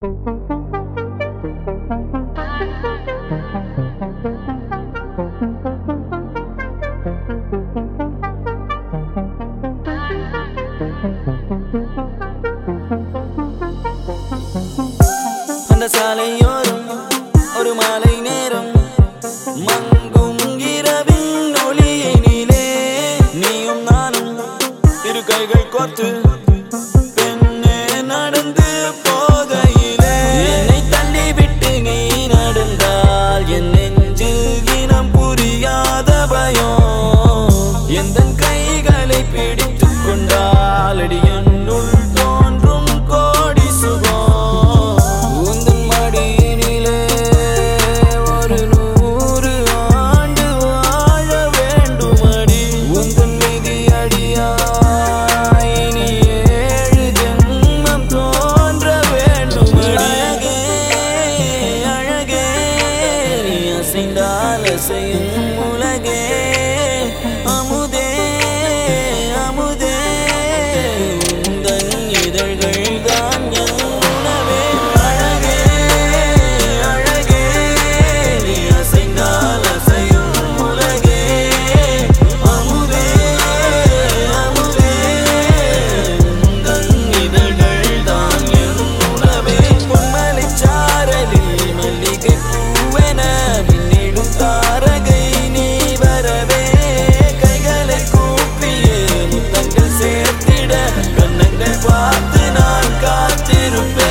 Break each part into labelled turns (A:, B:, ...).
A: அந்த சாலையோரம் ஒரு மாலை நேரம் மங்கும் இரவின் ஒளியினிலே நீயும் நானும் இரு கைகள் கோர்த்து பெண்ணே நடந்து போகையிலே என்னை தள்ளிவிட்டு நீ நடந்தால் என் நெஞ்சில் இனம் புரியாத பயம் எந்தன் கைகளை பிடித்துக் கொண்டால் அடியனுள் தோன்றும் கோடி சுகம் உந்தன் மடியினிலே ஒரு 100 ஆண்டு வாழ வேண்டுமடி உந்தன் மீதி அடியாய் இனி 7 ஜென்மம் தோன்ற வேண்டுமடி அழகே அழகே நீ அசைந்தால் அசையும் உலகே அமுதே அமுதே உந்தன் இதழ்கள் தான் என் உணவே அழகே அழகே நீ அசைந்தால் அசையும் உலகே அமுதே அமுதே உந்தன் இதழ்கள் தான் என் உணவே பொன்மலைச் சாரலில் மல்லிகை பூவென மின்னிடும் தாரகை நீ வரவே கைகளை கூப்பியே முத்தங்கள் சேர்த்திட கண்ணங்கள் பார்த்து நான் காத்திருப்பேன்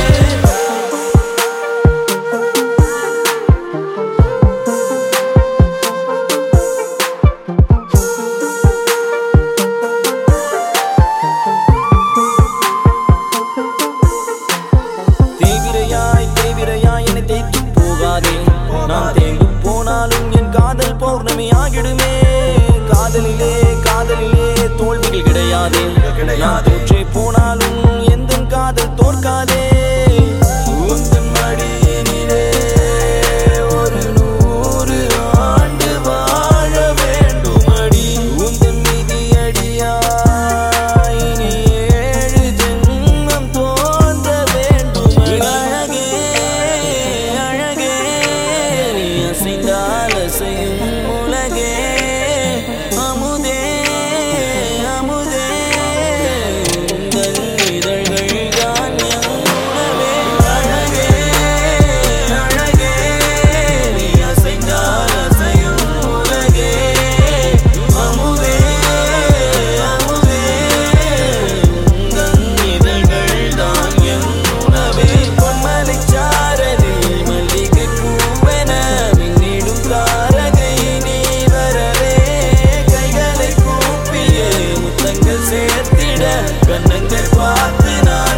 A: தேவிரையாய் என்னை தேய்த்து போகாதே நான் தேங்கு போனாலும் என் காதல் பௌர்ணமி ஆகிடுமே காதலிலே காதலிலே தோல்விகள் கிடையாதே நான் தோற்றே போனாலும் எந்த காதல் தோற்காதே உந்தன் மடியினிலே ஒரு 100 ஆண்டு வாழ வேண்டுமடி உந்தன் மீதி அடியாய் இனி 7 ஜென்மம் தோன்ற வேண்டுமடி அழகே அழகே நீ அசைந்தால் அசையும் உலகே அமுதே அமுதே உந்தன் இதழ்கள் தான் என் உணவே அழகே அழகே நீ அசைந்தால் அசையும் உலகே அமுதே அமுதே உந்தன் இதழ்கள் தான் என் உணவே பொன்மலைச் சாரலில் மல்லிகை பூவென மின்னிடும் தாரகை நீ வரவே கைகளை கூப்பியே முத்தங்கள் சேர்த்திட கண்ணங்கள் பார்த்து நான்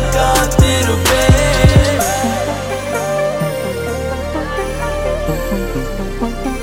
A: காத்திருப்பேன்